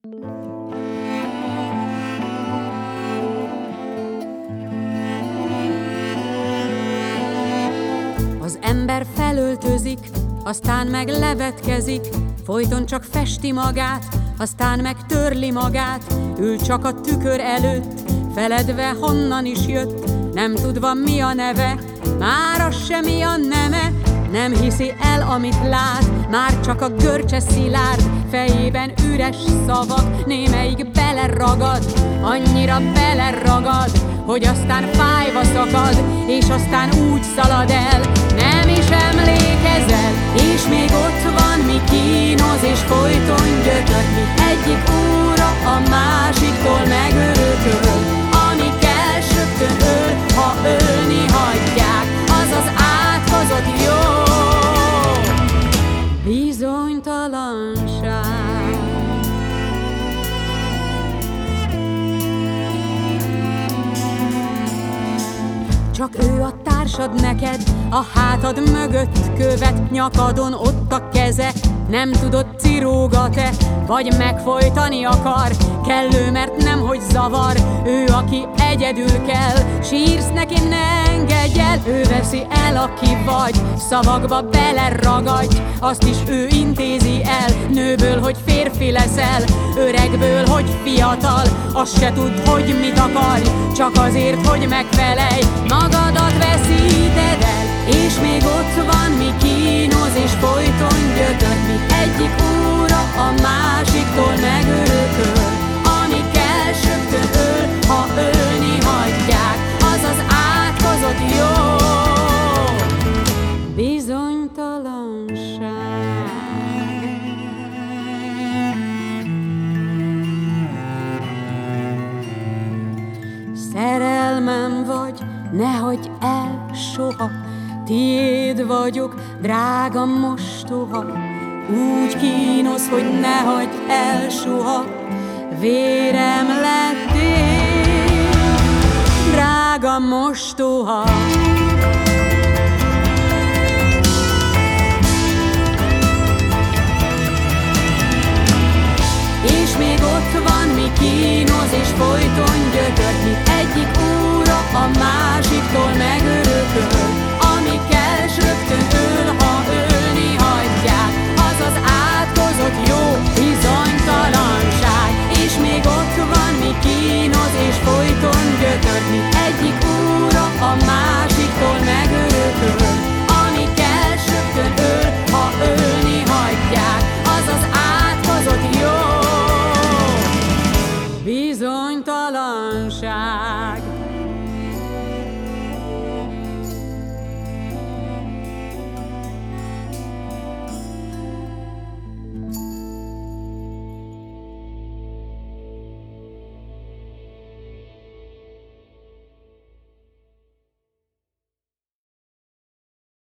Az ember felöltözik, aztán meg levetkezik, folyton csak festi magát, aztán meg törli magát. Ül csak a tükör előtt, feledve honnan is jött, nem tudva mi a neve, már az sem mi a neme. Nem hiszi el, amit lát, már csak a görcse szilárd, fejében üres szavak, némelyik beleragad, annyira beleragad, hogy aztán fájva szakad, és aztán úgy szalad el, nem is emlékezel, és még ott van, mi kínoz, és folyton gyötör, mi egyik óra a másiktól megörököl, ami kell söptön öl, ha ölni hagyják, az az átkozott jó bizonytalanság. Csak ő a társad neked, a hátad mögött követ, nyakadon ott a keze, nem tudod, cirógat-e, vagy megfojtani akar. Kellő, mert nemhogy zavar, ő, aki egyedül kell, sírsz neki, ne engedj el, ő veszi el, aki vagy, szavakba beleragadj, azt is ő intézi el, nőből, hogy férfi leszel, öregből, hogy fiatal, azt se tudd, hogy mit akarj, csak azért, hogy megfelelj, magadat veszíted el, és még ott van, mi kínoz, és folyton gyötör, mi egyik óra a másiktól megörököl, ami kell söptön öl, ha ölni hagyják, az az átkozott jó bizonytalanság. Szerelmem vagy, ne hagyd el soha, tiéd vagyok, drága mostoha, úgy kínosz, hogy ne hagyd el soha, vérem lettél, drága mostoha. És még ott van, mi kínoz, és folyton gyötör, mi egyik óra a másiktól